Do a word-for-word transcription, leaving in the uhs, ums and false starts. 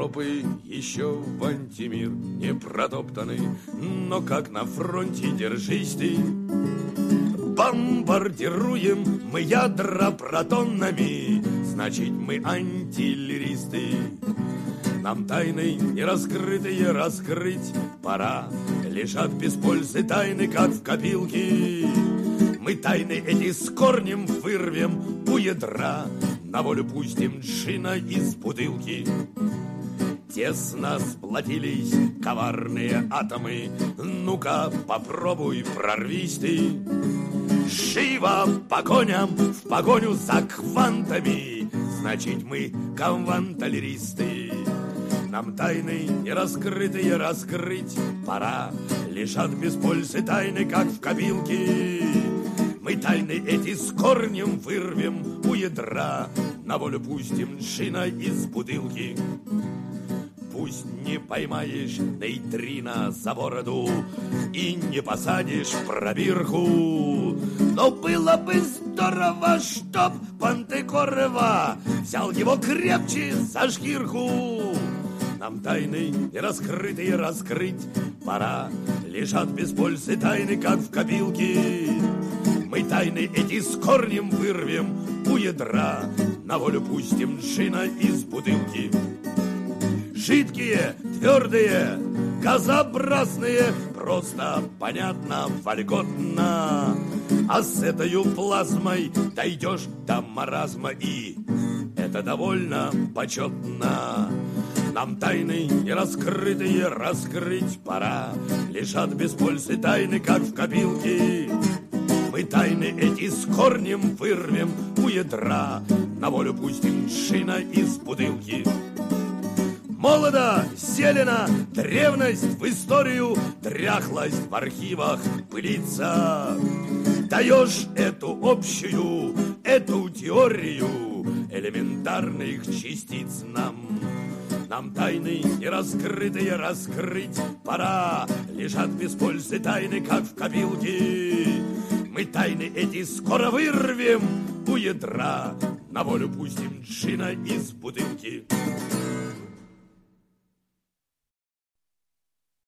Тропы еще в антимир не протоптаны, но как на фронте держись ты. Бомбардируем мы ядра протонами, значит мы антиллеристы. Нам тайны нераскрытые раскрыть пора, лежат без пользы тайны, как в копилке. Мы тайны эти с корнем вырвем у ядра, на волю пустим джина из бутылки. Тесно сплотились коварные атомы, ну-ка попробуй прорвись ты. Живо по коням, в погоню за квантами, значит мы кванталеристы. Нам тайны нераскрытые раскрыть пора, лежат без пользы тайны, как в копилке. Мы тайны эти с корнем вырвем у ядра, на волю пустим джина из бутылки. Пусть не поймаешь нейтрино за бороду и не посадишь пробирку, но было бы здорово, чтоб Пантекорова взял его крепче за шкирку. Нам тайны нераскрытые раскрыть пора, лежат без пользы тайны, как в копилке. Мы тайны эти с корнем вырвем у ядра, на волю пустим джина из бутылки. Жидкие, твердые, газообразные, просто, понятно, вольготно. А с этой плазмой дойдешь до маразма, и это довольно почетно. Нам тайны нераскрытые раскрыть пора, лежат без пользы тайны, как в копилке. Мы тайны эти с корнем вырвем у ядра, на волю пустим джина из бутылки. Молодо, зелено, древность в историю, дряхлость в архивах пылится. Даешь эту общую, эту теорию элементарных частиц нам. Нам тайны нераскрытые раскрыть пора, лежат без пользы тайны, как в копилке. Мы тайны эти скоро вырвем у ядра, на волю пустим джина из бутылки.